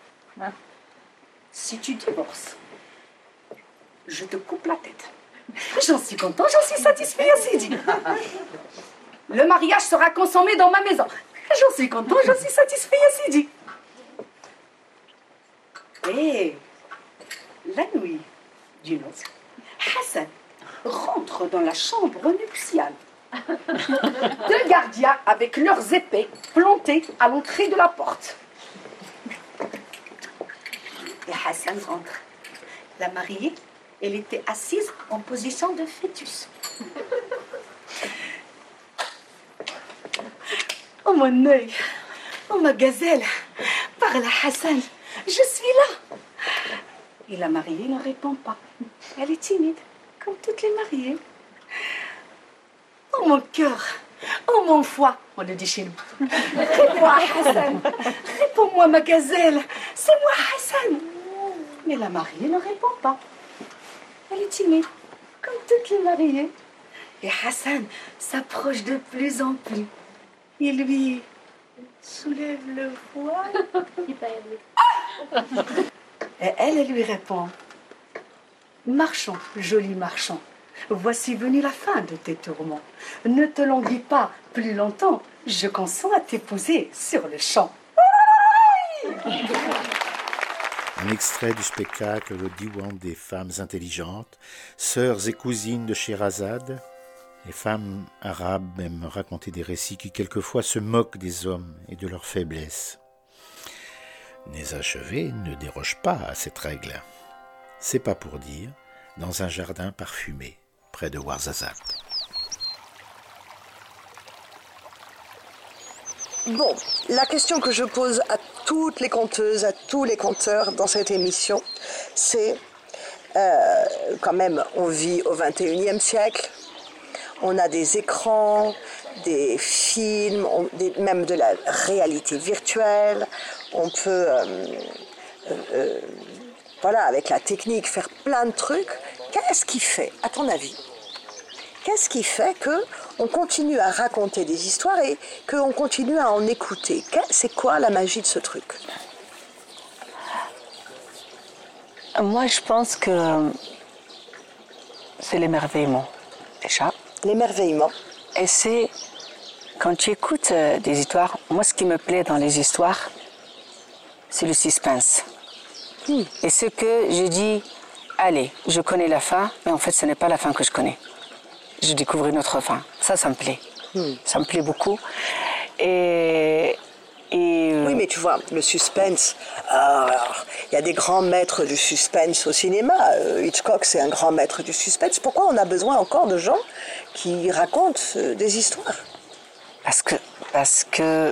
Si tu divorces, je te coupe la tête. J'en suis content, j'en suis satisfait, ya Sidi. Le mariage sera consommé dans ma maison. J'en suis content, j'en suis satisfait, ya Sidi. Et la nuit du noce, Hassan rentre dans la chambre nuptiale. Deux gardiens avec leurs épées plantées à l'entrée de la porte. Et Hassan rentre. La mariée, elle était assise en position de fœtus. Oh mon œil, oh ma gazelle, parle à Hassan, je suis là. Et la mariée ne répond pas. Elle est timide, comme toutes les mariées. Oh mon cœur, oh mon foie, on le dit chez nous. Réponds à Hassan, réponds-moi ma gazelle, c'est moi Hassan. Mais la mariée ne répond pas. Elle est timide, comme toutes les mariées. Et Hassan s'approche de plus en plus. Il lui soulève le voile. Et elle lui répond, marchand, joli marchand, voici venue la fin de tes tourments. Ne te languis pas plus longtemps, je consens à t'épouser sur le champ. Un extrait du spectacle Le Diwan des femmes intelligentes, sœurs et cousines de Sherazade. Les femmes arabes aiment raconter des récits qui quelquefois se moquent des hommes et de leurs faiblesses. Nézachevé ne déroge pas à cette règle. C'est pas pour dire, dans un jardin parfumé, près de Ouarzazate. Bon, la question que je pose à toutes les conteuses, à tous les conteurs dans cette émission, c'est quand même, on vit au XXIe siècle, on a des écrans, des films, même de la réalité virtuelle, on peut, voilà, avec la technique, faire plein de trucs. Qu'est-ce qui fait, à ton avis, qu'est-ce qui fait qu'on continue à raconter des histoires et qu'on continue à en écouter? C'est quoi la magie de ce truc? Moi, je pense que c'est l'émerveillement, déjà. L'émerveillement. Et c'est, quand tu écoutes des histoires, moi, ce qui me plaît dans les histoires, c'est le suspense. Et ce que je dis, allez, je connais la fin, mais en fait, ce n'est pas la fin que je connais. Je découvre une autre fin. Ça me plaît. Ça me plaît beaucoup. Oui, mais tu vois, le suspense, il y a des grands maîtres du suspense au cinéma. Hitchcock, c'est un grand maître du suspense. Pourquoi on a besoin encore de gens qui racontent des histoires? Parce que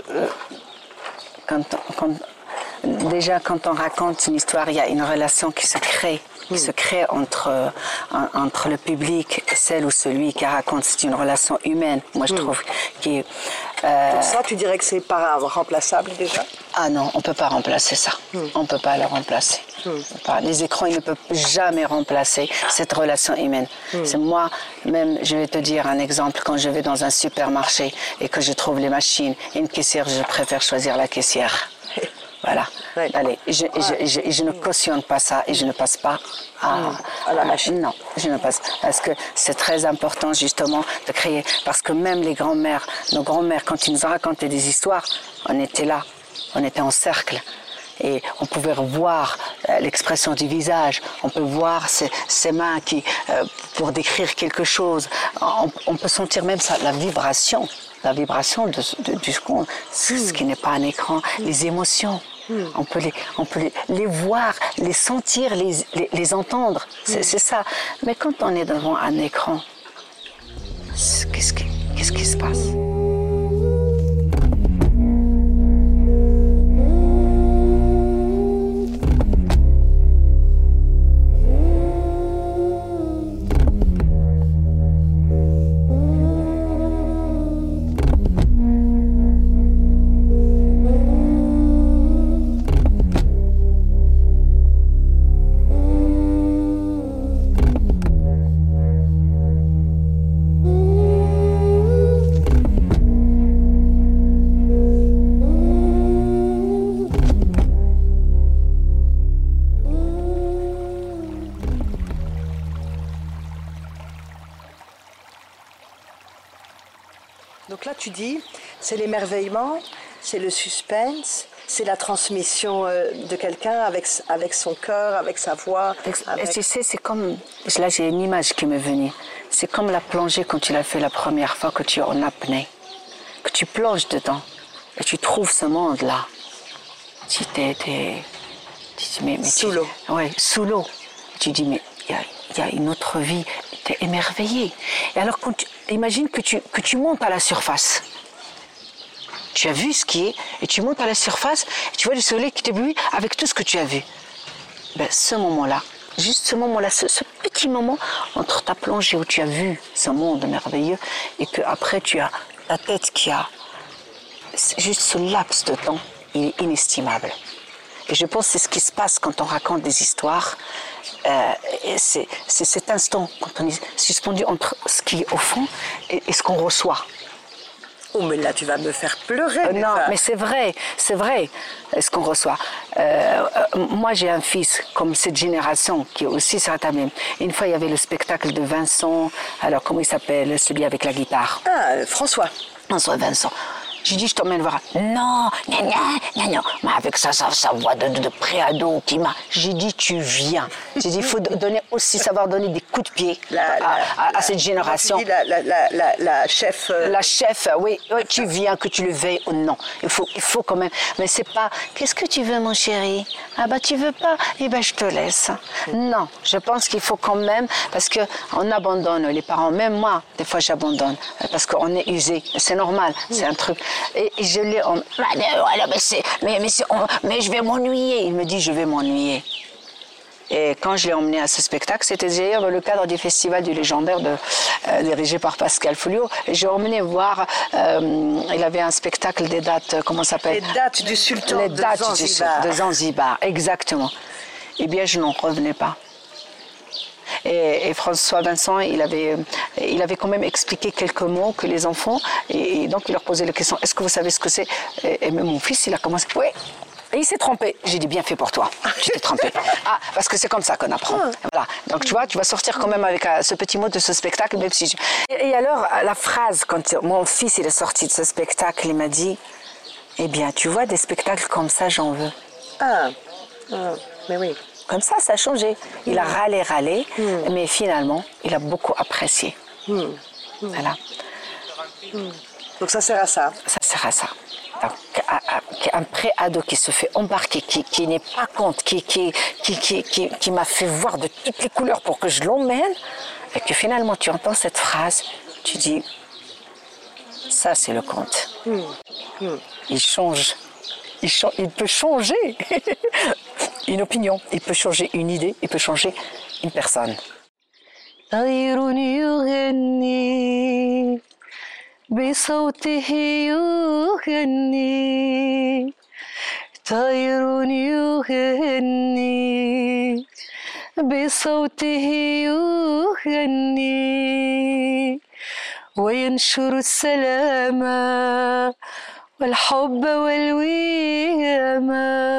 déjà, quand on raconte une histoire, il y a une relation qui se crée. Qui se crée entre le public et celle ou celui qui raconte. C'est une relation humaine, moi je trouve. Pour ça, tu dirais que c'est pas remplaçable déjà? Ah non, on ne peut pas remplacer ça. On ne peut pas le remplacer. Les écrans, ils ne peuvent jamais remplacer cette relation humaine. C'est moi, même, je vais te dire un exemple, quand je vais dans un supermarché et que je trouve les machines et une caissière, je préfère choisir la caissière. Voilà. Ouais. Allez, je ne cautionne pas ça et je ne passe pas à la machine. Non, je ne passe pas. Parce que c'est très important justement de créer. Parce que même les grands-mères, nos grands-mères, quand ils nous ont raconté des histoires, on était là, on était en cercle. Et on pouvait voir l'expression du visage, on peut voir ses mains qui, pour décrire quelque chose. On peut sentir même ça, la vibration du second, ce qui n'est pas un écran, les émotions. On peut les voir, les sentir, les entendre. C'est ça. Mais quand on est devant un écran, qu'est-ce qui se passe? Donc là, tu dis, c'est l'émerveillement, c'est le suspense, c'est la transmission de quelqu'un avec son cœur, avec sa voix. Et tu sais, c'est comme... Là, j'ai une image qui m'est venue. C'est comme la plongée quand tu l'as fait la première fois que tu es en apnée. Que tu plonges dedans et tu trouves ce monde-là. Tu dis, mais sous l'eau. Oui, sous l'eau. Tu dis, mais il y a une autre vie. Tu es émerveillé. Et alors, imagine que tu montes à la surface. Tu as vu ce qui est, et tu montes à la surface, et tu vois le soleil qui t'éblouit avec tout ce que tu as vu. Ben, ce moment-là, juste ce moment-là, ce petit moment entre ta plongée où tu as vu ce monde merveilleux, et qu'après tu as ta tête qui a... Juste ce laps de temps, il est inestimable. Et je pense que c'est ce qui se passe quand on raconte des histoires. C'est cet instant, quand on est suspendu entre ce qui est au fond et ce qu'on reçoit. Oh, mais là, tu vas me faire pleurer. Non, mais c'est vrai, ce qu'on reçoit. Moi, j'ai un fils, comme cette génération, qui est aussi sur la table. Une fois, il y avait le spectacle de Vincent, alors comment il s'appelle, celui avec la guitare? Ah, François Vincent. J'ai dit, je t'emmène voir. Non. Mais avec sa voix de préado qui m'a... J'ai dit, tu viens. J'ai dit, il faut savoir donner des coups de pied à cette génération. La chef... La chef, oui, tu viens, que tu le veuilles ou non. Il faut quand même... Mais c'est pas, qu'est-ce que tu veux, mon chéri? Ah bah, tu veux pas? Eh ben, je te laisse. Non, je pense qu'il faut quand même, parce qu'on abandonne les parents. Même moi, des fois, j'abandonne, parce qu'on est usé. C'est normal, c'est un truc... Et je l'ai... Mais je vais m'ennuyer. Il me dit, je vais m'ennuyer. Et quand je l'ai emmené à ce spectacle, c'était d'ailleurs dans le cadre du festival du légendaire dirigé par Pascal Folliot. Et j'ai emmené voir, il avait un spectacle des dates, comment ça s'appelle? Les dates du sultan de Zanzibar, exactement. Eh bien, je n'en revenais pas. Et François Vincent, il avait quand même expliqué quelques mots que les enfants, et donc il leur posait la question, est-ce que vous savez ce que c'est? Et même mon fils, il a commencé, oui. Et il s'est trompé. J'ai dit, bien fait pour toi. Tu t'es trompé. Ah, parce que c'est comme ça qu'on apprend. Voilà. Donc tu vois, tu vas sortir quand même avec ce petit mot de ce spectacle, même si... Et alors, la phrase, quand mon fils il est sorti de ce spectacle, il m'a dit, eh bien, tu vois, des spectacles comme ça, j'en veux. Mais oui. Comme ça a changé. Il a râlé, mais finalement, il a beaucoup apprécié. Voilà. Donc ça sert à ça. Ça sert à ça. Donc, un pré-ado qui se fait embarquer, qui n'est pas compte, qui m'a fait voir de toutes les couleurs pour que je l'emmène, et que finalement tu entends cette phrase, tu dis, ça c'est le conte. Il change. Il peut changer une opinion, il peut changer une idée, il peut changer une personne. بصوته يغني طير يغني بصوته يغني وينشر السلام والحب والوئام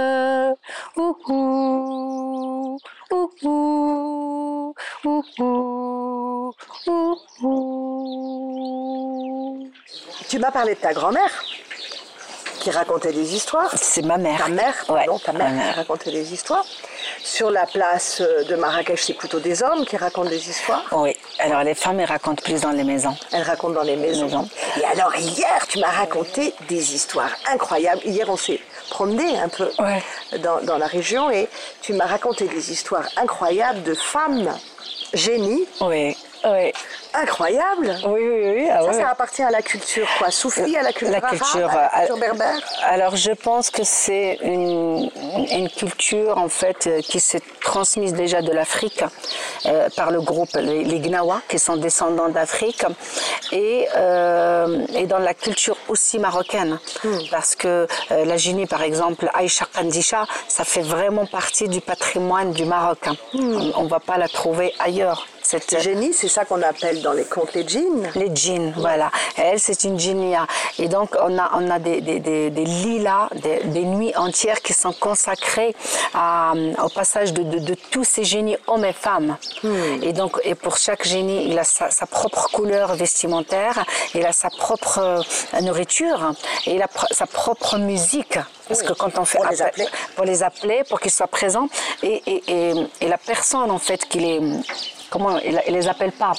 Tu m'as parlé de ta grand-mère qui racontait des histoires. C'est ma mère. Ta mère, pardon, ta mère qui racontait des histoires. Sur la place de Marrakech, c'est plutôt des hommes qui racontent des histoires. Oui, alors les femmes, elles racontent plus dans les maisons. Elles racontent dans les maisons. Et alors hier, tu m'as raconté des histoires incroyables. Hier, on s'est promené un peu dans la région et tu m'as raconté des histoires incroyables de femmes génies. Oui. Incroyable. Oui. Ça appartient à la culture quoi? Soufi, à la culture arabe, à la culture berbère. Alors je pense que c'est une culture en fait qui s'est transmise déjà de l'Afrique par le groupe les Gnawa qui sont descendants d'Afrique et dans la culture aussi marocaine parce que la génie par exemple Aïcha Kandisha, ça fait vraiment partie du patrimoine du Maroc. On va pas la trouver ailleurs. Cette génie, c'est ça qu'on appelle dans les contes, les djinns. Les djinns, voilà. Et elle, c'est une djinnia. Et donc, on a des lilas, des nuits entières qui sont consacrées au passage de tous ces génies, hommes et femmes. Et donc, pour chaque génie, il a sa propre couleur vestimentaire, il a sa propre nourriture, et il a sa propre musique. Parce que quand on fait pour les appeler, pour qu'ils soient présents, et la personne en fait qui les elle les appelle pas.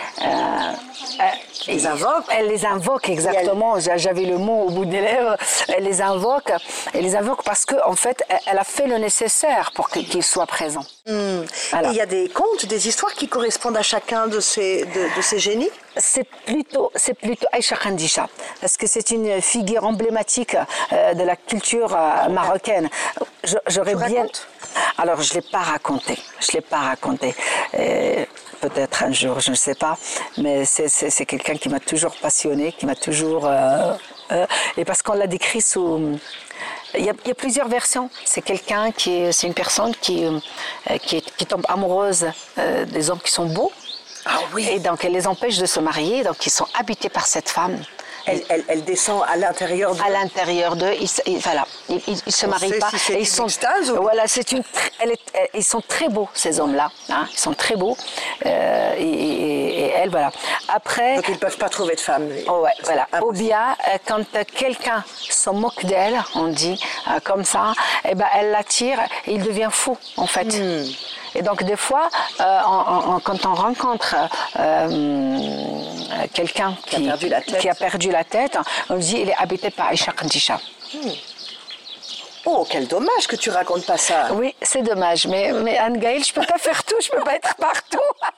Les invoque. Elle les invoque exactement. J'avais le mot au bout des lèvres. Elle les invoque. Elle les invoque parce que en fait, elle a fait le nécessaire pour qu'ils soient présents. Voilà. Et il y a des contes, des histoires qui correspondent à chacun de ces génies. C'est plutôt Aïcha Khandisha, parce que c'est une figure emblématique de la culture marocaine. J'aurais bien. Alors, je l'ai pas raconté. Peut-être un jour, je ne sais pas, mais c'est quelqu'un qui m'a toujours passionné, qui m'a toujours. Et parce qu'on l'a décrit sous. Il y a plusieurs versions. C'est une personne qui tombe amoureuse des hommes qui sont beaux. Ah oui. Et donc elle les empêche de se marier, donc ils sont habités par cette femme. Elle descend à l'intérieur d'eux. À l'intérieur d'eux, ils se marient pas. Si et ils sont voilà, ils sont très beaux ces hommes-là. Hein, ils sont très beaux. Et elle, voilà. Après. Donc ils ne peuvent pas trouver de femme. Oh ouais, voilà. Ou bien quand quelqu'un se moque d'elle, on dit comme ça, eh ben elle l'attire et il devient fou en fait. Et donc des fois, quand on rencontre quelqu'un qui a perdu la tête, on dit il est habité par Aïcha Khandisha. Oh, quel dommage que tu racontes pas ça. Oui, c'est dommage, mais Anne Gaëlle, je peux pas faire tout, je peux pas être partout.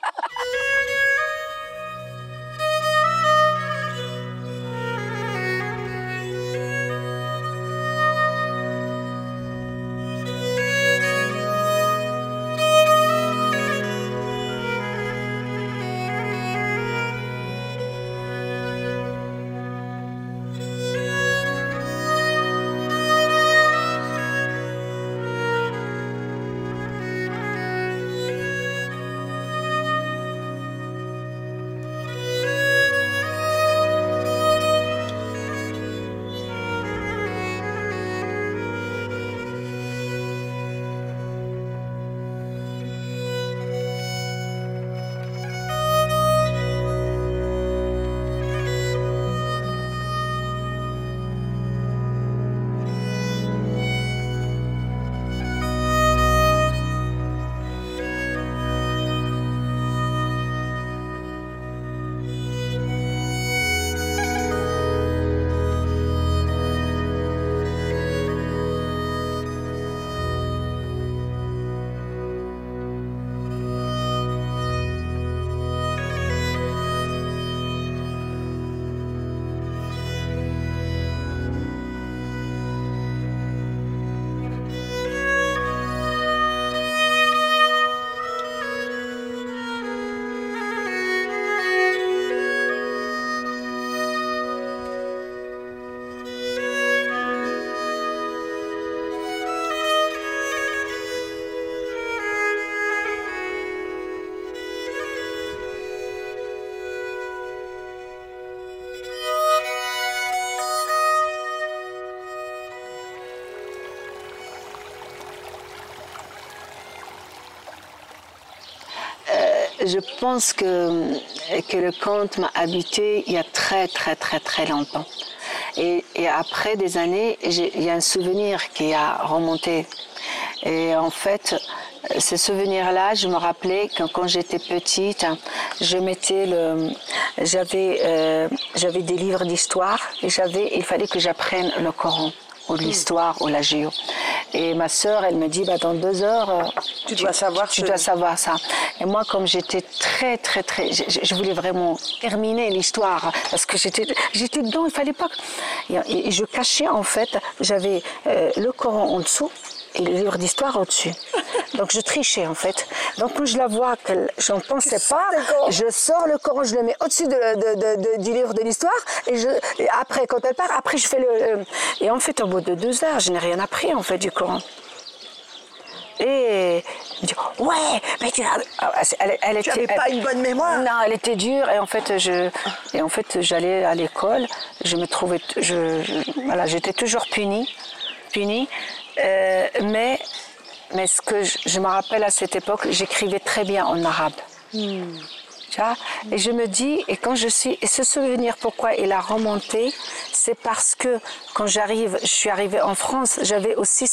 Je pense que le conte m'a habité il y a très très très très longtemps. Et après des années, il y a un souvenir qui a remonté. Et en fait, ce souvenir-là, je me rappelais que quand j'étais petite, j'avais des livres d'histoire et il fallait que j'apprenne le Coran ou l'histoire ou la géo. Et ma sœur, elle me dit, dans 2 heures, tu dois savoir ça. Et moi, comme j'étais très, très, très... Je voulais vraiment terminer l'histoire parce que j'étais dedans, il fallait pas... Et je cachais, en fait, j'avais le Coran en dessous et le livre d'histoire au-dessus. Donc je trichais en fait. Donc quand je la vois que j'en pensais pas, je sors le Coran, je le mets au-dessus du livre de l'histoire et après quand elle part, après je fais et en fait au bout de 2 heures, je n'ai rien appris en fait du Coran. Et elle me dit, ouais, mais tu n'avais pas une bonne mémoire. Non, elle était dure. Et en fait, j'allais à l'école. Je me trouvais, voilà, j'étais toujours punie. Mais ce que je me rappelle à cette époque, j'écrivais très bien en arabe. Et je me dis, et ce souvenir, pourquoi il a remonté, c'est parce que quand je suis arrivée en France, j'avais aussi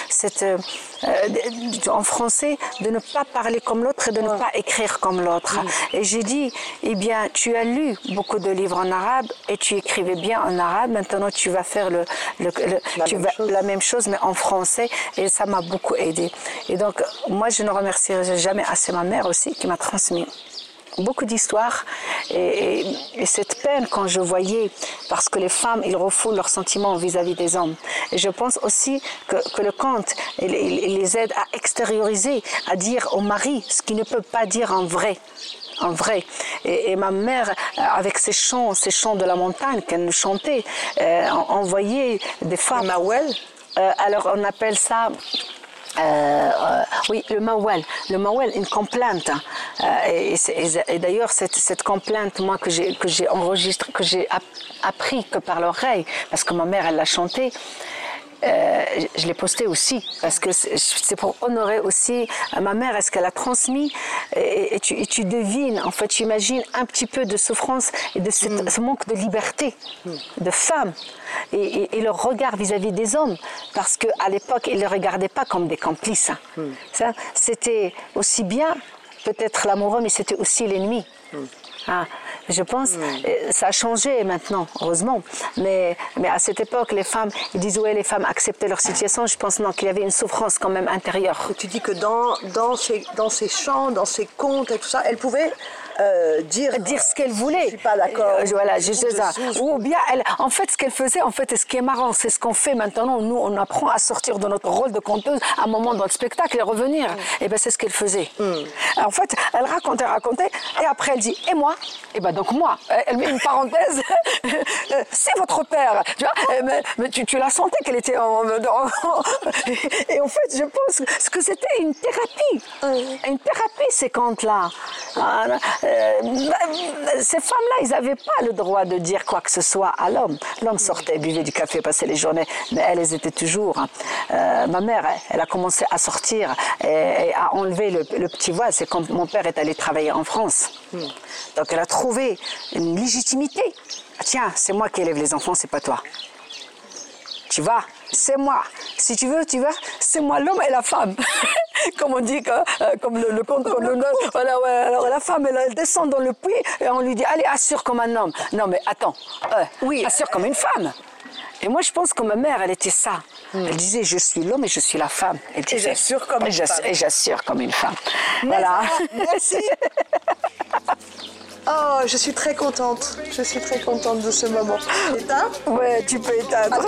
en français, de ne pas parler comme l'autre et de ne pas écrire comme l'autre. Et j'ai dit, eh bien, tu as lu beaucoup de livres en arabe et tu écrivais bien en arabe, maintenant tu vas faire la même chose, mais en français, et ça m'a beaucoup aidée. Et donc, moi, je ne remercierai jamais assez ma mère aussi, qui m'a transmis beaucoup d'histoires et cette peine quand je voyais, parce que les femmes, ils refoulent leurs sentiments vis-à-vis des hommes. Et je pense aussi que le conte, il les aide à extérioriser, à dire au mari ce qu'il ne peut pas dire en vrai. Et ma mère, avec ses chants de la montagne qu'elle nous chantait, envoyait des femmes. Mawel. Alors on appelle ça... oui, le mawel, une complainte. Et d'ailleurs, cette complainte, moi, que j'ai enregistrée, que j'ai appris que par l'oreille, parce que ma mère, elle l'a chantée. Je l'ai postée aussi, parce que c'est pour honorer aussi ma mère, est-ce qu'elle a transmis, et tu devines, en fait, tu imagines un petit peu de souffrance et de ce manque de liberté de femme, et leur regard vis-à-vis des hommes, parce qu'à l'époque, ils ne les regardaient pas comme des complices. Ça, c'était aussi bien, peut-être l'amoureux, mais c'était aussi l'ennemi. Je pense que ça a changé maintenant, heureusement. Mais à cette époque, les femmes, ils disent ouais, les femmes acceptaient leur situation. Je pense non, qu'il y avait une souffrance quand même intérieure. Tu dis que dans ces chants, dans ces contes et tout ça, elles pouvaient dire ce qu'elle voulait. Je suis pas d'accord. Voilà, juste ça. Ou bien, en fait, ce qu'elle faisait, et ce qui est marrant, c'est ce qu'on fait maintenant. Nous, on apprend à sortir de notre rôle de conteuse à un moment dans le spectacle et revenir. Et bien, c'est ce qu'elle faisait. En fait, elle racontait, et après, elle dit, et moi? Et bien, donc moi, elle met une parenthèse, c'est votre père. Tu vois, mais tu la sentais qu'elle était et en fait, je pense que c'était une thérapie. Une thérapie, ces contes-là. Ces femmes-là, ils n'avaient pas le droit de dire quoi que ce soit à l'homme. L'homme sortait, buvait du café, passait les journées, mais elles étaient toujours. Ma mère, elle a commencé à sortir et à enlever le petit voile. C'est quand mon père est allé travailler en France. Donc elle a trouvé une légitimité. Tiens, c'est moi qui élève les enfants, c'est pas toi. Tu vois, c'est moi. Si tu veux, c'est moi l'homme et la femme. Comme on dit, comme le conte. Voilà, ouais. Alors la femme, elle descend dans le puits et on lui dit, allez, assure comme un homme. Non, mais attends, oui, assure comme une femme. Et moi, je pense que ma mère, elle était ça. Elle disait, je suis l'homme et je suis la femme. Et j'assure comme une femme. Et j'assure comme une femme. Voilà. Merci. Oh, je suis très contente. Je suis très contente de ce moment. Éteins ? Ouais, tu peux éteindre.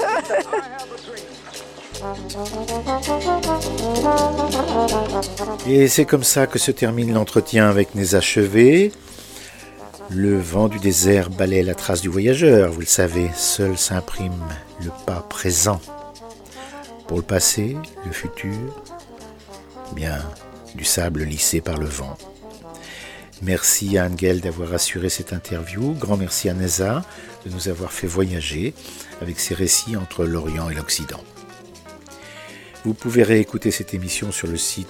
Et c'est comme ça que se termine l'entretien avec Neza Chevet. Le vent du désert balaie la trace du voyageur, vous le savez, seul s'imprime le pas présent. Pour le passé, le futur, bien, du sable lissé par le vent. Merci à Angel d'avoir assuré cette interview. Grand merci à Neza de nous avoir fait voyager avec ses récits entre l'Orient et l'Occident. Vous pouvez réécouter cette émission sur le site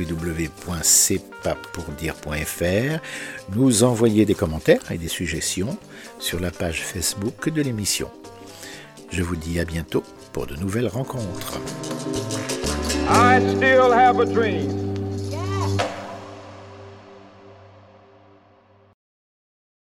www.cpapourdire.fr, nous envoyer des commentaires et des suggestions sur la page Facebook de l'émission. Je vous dis à bientôt pour de nouvelles rencontres. I still have a dream.